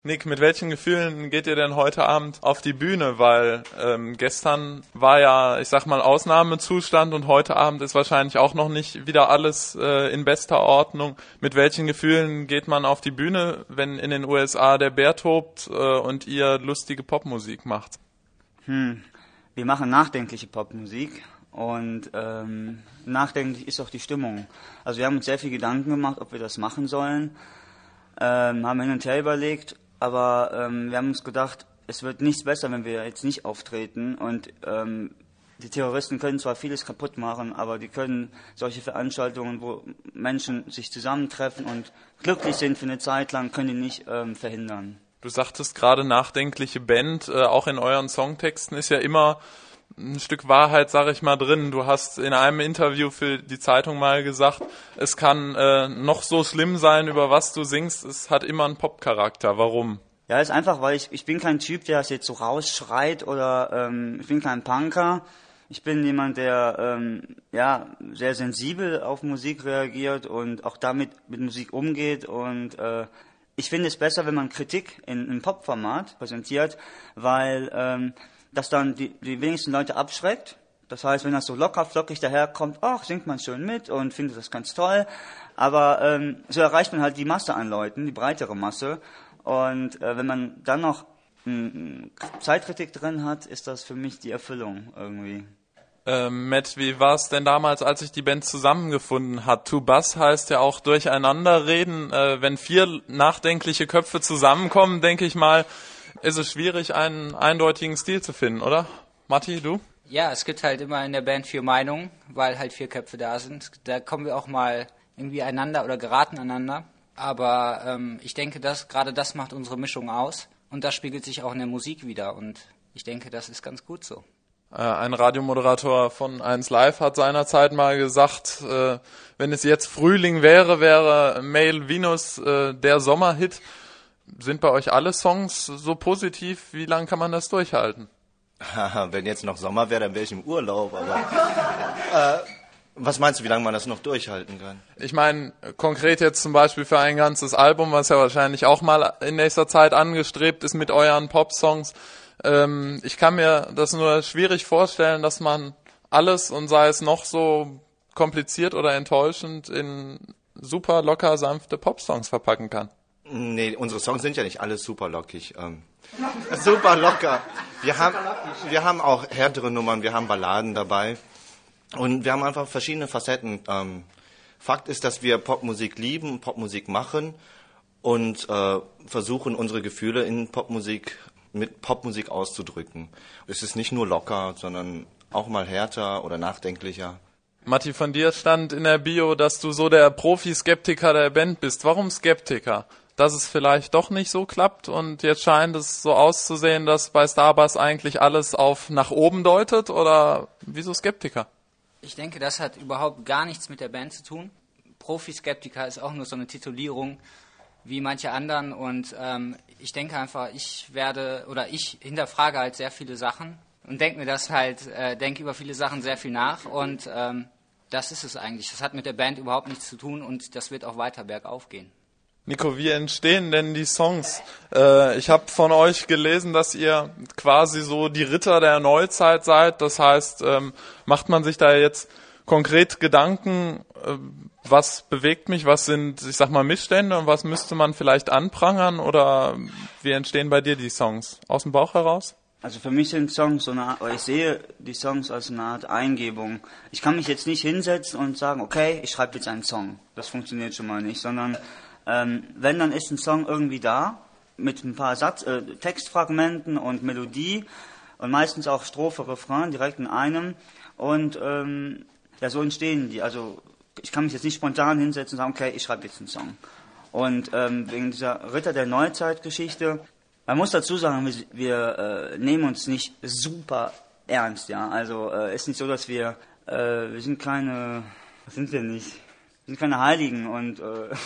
Nick, mit welchen Gefühlen geht ihr denn heute Abend auf die Bühne? Weil gestern war ja, ich sag mal, Ausnahmezustand und heute Abend ist wahrscheinlich auch noch nicht wieder alles in bester Ordnung. Mit welchen Gefühlen geht man auf die Bühne, wenn in den USA der Bär tobt und ihr lustige Popmusik macht? Wir machen nachdenkliche Popmusik und nachdenklich ist auch die Stimmung. Also wir haben uns sehr viel Gedanken gemacht, ob wir das machen sollen, haben hin und her überlegt, aber wir haben uns gedacht, es wird nichts besser, wenn wir jetzt nicht auftreten und die Terroristen können zwar vieles kaputt machen, aber die können solche Veranstaltungen, wo Menschen sich zusammentreffen und glücklich sind für eine Zeit lang, können die nicht verhindern. Du sagtest gerade nachdenkliche Band, auch in euren Songtexten ist ja immer ein Stück Wahrheit, sag ich mal, drin. Du hast in einem Interview für die Zeitung mal gesagt, es kann noch so schlimm sein, über was du singst, es hat immer einen Pop-Charakter. Warum? Ja, ist einfach, weil ich bin kein Typ, der das jetzt so rausschreit oder ich bin kein Punker. Ich bin jemand, der sehr sensibel auf Musik reagiert und auch damit mit Musik umgeht und ich finde es besser, wenn man Kritik in Pop-Format präsentiert, weil das dann die wenigsten Leute abschreckt. Das heißt, wenn das so locker flockig daherkommt, ach, singt man schön mit und findet das ganz toll. Aber so erreicht man halt die Masse an Leuten, die breitere Masse. Und wenn man dann noch Zeitkritik drin hat, ist das für mich die Erfüllung irgendwie. Matt, wie war es denn damals, als sich die Band zusammengefunden hat? To Buzz heißt ja auch durcheinander reden. Wenn 4 nachdenkliche Köpfe zusammenkommen, denke ich mal, ist es schwierig, einen eindeutigen Stil zu finden, oder? Matti, du? Ja, es gibt halt immer in der Band 4 Meinungen, weil halt 4 Köpfe da sind. Da kommen wir auch mal irgendwie einander oder geraten aneinander. Aber ich denke, gerade das macht unsere Mischung aus. Und das spiegelt sich auch in der Musik wieder. Und ich denke, das ist ganz gut so. Ein Radiomoderator von 1 Live hat seinerzeit mal gesagt, wenn es jetzt Frühling wäre Male Venus der Sommerhit. Sind bei euch alle Songs so positiv? Wie lange kann man das durchhalten? Wenn jetzt noch Sommer wäre, dann wäre ich im Urlaub. Aber was meinst du, wie lange man das noch durchhalten kann? Ich meine, konkret jetzt zum Beispiel für ein ganzes Album, was ja wahrscheinlich auch mal in nächster Zeit angestrebt ist mit euren Pop-Songs. Ich kann mir das nur schwierig vorstellen, dass man alles und sei es noch so kompliziert oder enttäuschend in super locker sanfte Pop-Songs verpacken kann. Nee, unsere Songs sind ja nicht alles super lockig. Super locker. Wir haben auch härtere Nummern, wir haben Balladen dabei. Und wir haben einfach verschiedene Facetten. Fakt ist, dass wir Popmusik lieben, Popmusik machen und versuchen, unsere Gefühle mit Popmusik auszudrücken. Es ist nicht nur locker, sondern auch mal härter oder nachdenklicher. Matti, von dir stand in der Bio, dass du so der Profi-Skeptiker der Band bist. Warum Skeptiker? Dass es vielleicht doch nicht so klappt und jetzt scheint es so auszusehen, dass bei Starbuzz eigentlich alles auf nach oben deutet, oder wieso Skeptiker? Ich denke, das hat überhaupt gar nichts mit der Band zu tun. Profi-Skeptiker ist auch nur so eine Titulierung wie manche anderen und ich denke einfach, ich hinterfrage halt sehr viele Sachen und denke über viele Sachen sehr viel nach und das ist es eigentlich. Das hat mit der Band überhaupt nichts zu tun und das wird auch weiter bergauf gehen. Nico, wie entstehen denn die Songs? Ich habe von euch gelesen, dass ihr quasi so die Ritter der Neuzeit seid. Das heißt, macht man sich da jetzt konkret Gedanken, was bewegt mich, was sind, ich sag mal, Missstände und was müsste man vielleicht anprangern? Oder wie entstehen bei dir die Songs? Aus dem Bauch heraus? Also für mich sind Songs ich sehe die Songs als eine Art Eingebung. Ich kann mich jetzt nicht hinsetzen und sagen, okay, ich schreibe jetzt einen Song. Das funktioniert schon mal nicht, sondern wenn, dann ist ein Song irgendwie da, mit ein paar Textfragmenten und Melodie und meistens auch Strophe, Refrain direkt in einem und so entstehen die. Also ich kann mich jetzt nicht spontan hinsetzen und sagen, okay, ich schreibe jetzt einen Song. Und wegen dieser Ritter der Neuzeit-Geschichte, man muss dazu sagen, wir nehmen uns nicht super ernst, ja. Also ist nicht so, dass wir sind keine, was sind wir nicht? Wir sind keine Heiligen und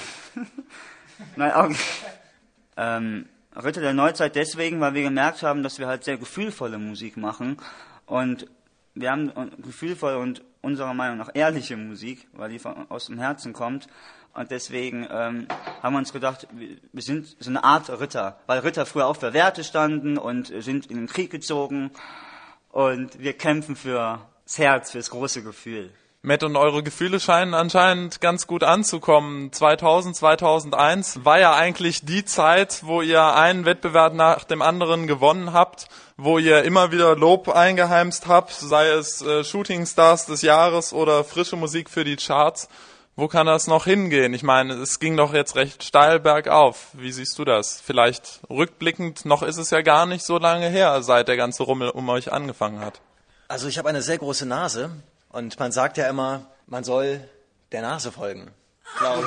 nein, Ritter der Neuzeit deswegen, weil wir gemerkt haben, dass wir halt sehr gefühlvolle Musik machen und wir haben gefühlvoll und unserer Meinung nach ehrliche Musik, weil die aus dem Herzen kommt. Und deswegen haben wir uns gedacht, wir sind so eine Art Ritter, weil Ritter früher auch für Werte standen und sind in den Krieg gezogen. Und wir kämpfen fürs Herz, fürs große Gefühl. Matt, und eure Gefühle scheinen anscheinend ganz gut anzukommen. 2000, 2001 war ja eigentlich die Zeit, wo ihr einen Wettbewerb nach dem anderen gewonnen habt, wo ihr immer wieder Lob eingeheimst habt, sei es Shooting Stars des Jahres oder frische Musik für die Charts. Wo kann das noch hingehen? Ich meine, es ging doch jetzt recht steil bergauf. Wie siehst du das? Vielleicht rückblickend, noch ist es ja gar nicht so lange her, seit der ganze Rummel um euch angefangen hat. Also ich habe eine sehr große Nase und man sagt ja immer, man soll der Nase folgen, glaube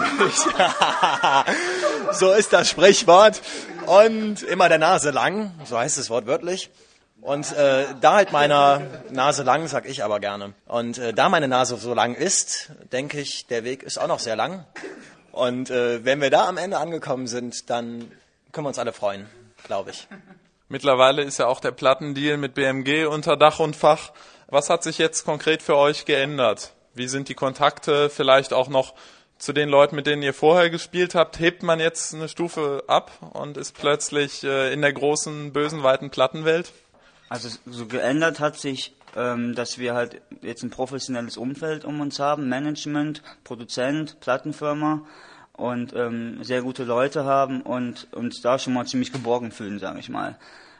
ich. So ist das Sprichwort. Und immer der Nase lang, so heißt es wortwörtlich. Und da halt meiner Nase lang, sag ich aber gerne. Und da meine Nase so lang ist, denke ich, der Weg ist auch noch sehr lang. Und wenn wir da am Ende angekommen sind, dann können wir uns alle freuen, glaube ich. Mittlerweile ist ja auch der Plattendeal mit BMG unter Dach und Fach. Was hat sich jetzt konkret für euch geändert? Wie sind die Kontakte vielleicht auch noch zu den Leuten, mit denen ihr vorher gespielt habt? Hebt man jetzt eine Stufe ab und ist plötzlich in der großen, bösen, weiten Plattenwelt? Also so geändert hat sich, dass wir halt jetzt ein professionelles Umfeld um uns haben, Management, Produzent, Plattenfirma und sehr gute Leute haben und uns da schon mal ziemlich geborgen fühlen, sage ich mal.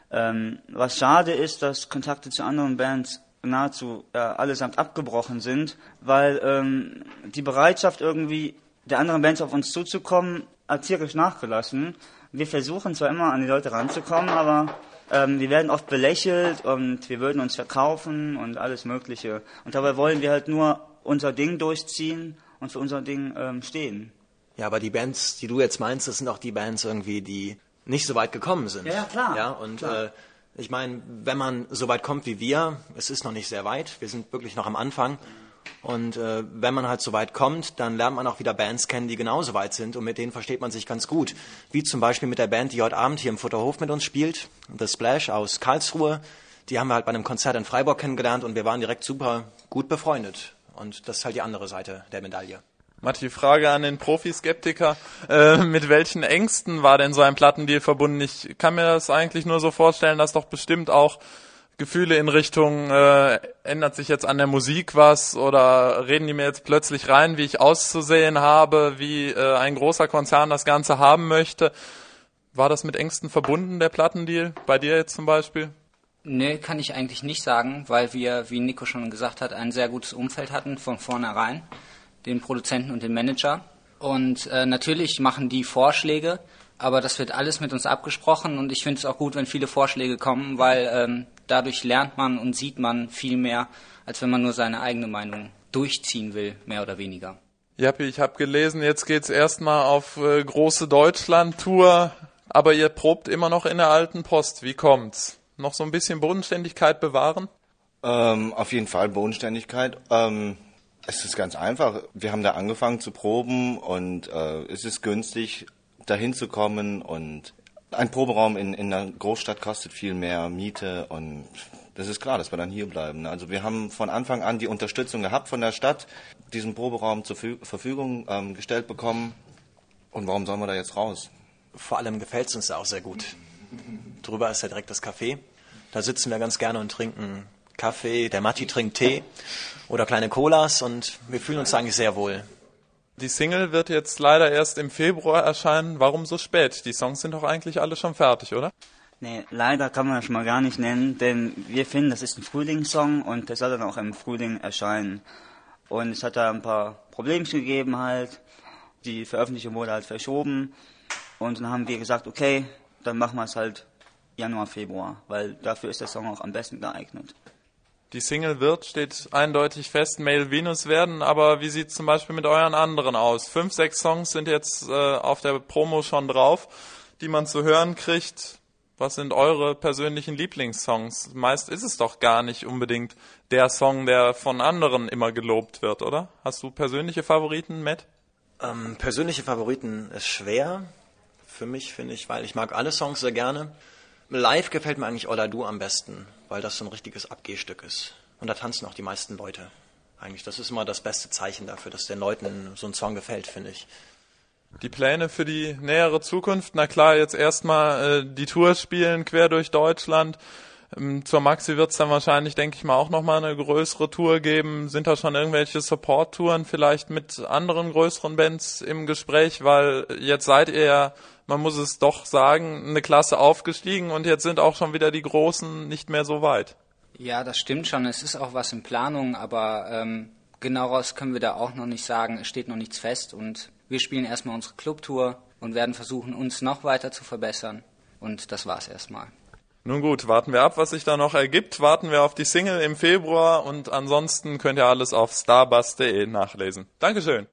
Was schade ist, dass Kontakte zu anderen Bands nahezu allesamt abgebrochen sind, weil die Bereitschaft irgendwie der anderen Bands auf uns zuzukommen hat tierisch nachgelassen. Wir versuchen zwar immer an die Leute ranzukommen, aber wir werden oft belächelt und wir würden uns verkaufen und alles Mögliche. Und dabei wollen wir halt nur unser Ding durchziehen und für unser Ding stehen. Ja, aber die Bands, die du jetzt meinst, das sind auch die Bands irgendwie, die nicht so weit gekommen sind. Ja, klar. Ja, und ich meine, wenn man so weit kommt wie wir, es ist noch nicht sehr weit, wir sind wirklich noch am Anfang. Und wenn man halt so weit kommt, dann lernt man auch wieder Bands kennen, die genauso weit sind und mit denen versteht man sich ganz gut. Wie zum Beispiel mit der Band, die heute Abend hier im Futterhof mit uns spielt, The Splash aus Karlsruhe. Die haben wir halt bei einem Konzert in Freiburg kennengelernt und wir waren direkt super gut befreundet. Und das ist halt die andere Seite der Medaille. Matti, Frage an den Profiskeptiker. Mit welchen Ängsten war denn so ein Plattendeal verbunden? Ich kann mir das eigentlich nur so vorstellen, dass doch bestimmt auch Gefühle in Richtung, ändert sich jetzt an der Musik was oder reden die mir jetzt plötzlich rein, wie ich auszusehen habe, wie ein großer Konzern das Ganze haben möchte. War das mit Ängsten verbunden, der Plattendeal? Bei dir jetzt zum Beispiel? Nee, kann ich eigentlich nicht sagen, weil wir, wie Nico schon gesagt hat, ein sehr gutes Umfeld hatten von vornherein, den Produzenten und den Manager. Und natürlich machen die Vorschläge, aber das wird alles mit uns abgesprochen und ich finde es auch gut, wenn viele Vorschläge kommen, weil dadurch lernt man und sieht man viel mehr, als wenn man nur seine eigene Meinung durchziehen will, mehr oder weniger. Jappi, ich habe gelesen, jetzt geht's erstmal auf große Deutschland-Tour, aber ihr probt immer noch in der alten Post. Wie kommt's? Noch so ein bisschen Bodenständigkeit bewahren? Auf jeden Fall Bodenständigkeit. Es ist ganz einfach. Wir haben da angefangen zu proben und es ist günstig, dahin zu kommen und ein Proberaum in einer Großstadt kostet viel mehr Miete und das ist klar, dass wir dann hier bleiben. Also wir haben von Anfang an die Unterstützung gehabt von der Stadt, diesen Proberaum zur Verfügung gestellt bekommen und warum sollen wir da jetzt raus? Vor allem gefällt es uns da auch sehr gut. Drüber ist ja direkt das Café. Da sitzen wir ganz gerne und trinken Kaffee, der Matti trinkt Tee oder kleine Colas und wir fühlen uns eigentlich sehr wohl. Die Single wird jetzt leider erst im Februar erscheinen. Warum so spät? Die Songs sind doch eigentlich alle schon fertig, oder? Nee, leider kann man das schon mal gar nicht nennen, denn wir finden, das ist ein Frühlingssong und der soll dann auch im Frühling erscheinen. Und es hat da ein paar Problemchen gegeben halt. Die Veröffentlichung wurde halt verschoben und dann haben wir gesagt, okay, dann machen wir es halt Januar, Februar, weil dafür ist der Song auch am besten geeignet. Die Single steht eindeutig fest, Male Venus werden, aber wie sieht es zum Beispiel mit euren anderen aus? 5, 6 Songs sind jetzt auf der Promo schon drauf, die man zu hören kriegt. Was sind eure persönlichen Lieblingssongs? Meist ist es doch gar nicht unbedingt der Song, der von anderen immer gelobt wird, oder? Hast du persönliche Favoriten, Matt? Persönliche Favoriten ist schwer für mich, finde ich, weil ich mag alle Songs sehr gerne. Live gefällt mir eigentlich Ola Du am besten, weil das so ein richtiges Abgehstück ist. Und da tanzen auch die meisten Leute eigentlich. Das ist immer das beste Zeichen dafür, dass den Leuten so ein Song gefällt, finde ich. Die Pläne für die nähere Zukunft, na klar, jetzt erstmal die Tour spielen quer durch Deutschland. Zur Maxi wird's dann wahrscheinlich, denke ich mal, auch nochmal eine größere Tour geben. Sind da schon irgendwelche Support-Touren vielleicht mit anderen größeren Bands im Gespräch? Weil jetzt seid ihr ja, man muss es doch sagen, eine Klasse aufgestiegen und jetzt sind auch schon wieder die Großen nicht mehr so weit. Ja, das stimmt schon. Es ist auch was in Planung, aber genaueres können wir da auch noch nicht sagen. Es steht noch nichts fest und wir spielen erstmal unsere Clubtour und werden versuchen, uns noch weiter zu verbessern. Und das war's erstmal. Nun gut, warten wir ab, was sich da noch ergibt. Warten wir auf die Single im Februar und ansonsten könnt ihr alles auf starbuzz.de nachlesen. Dankeschön.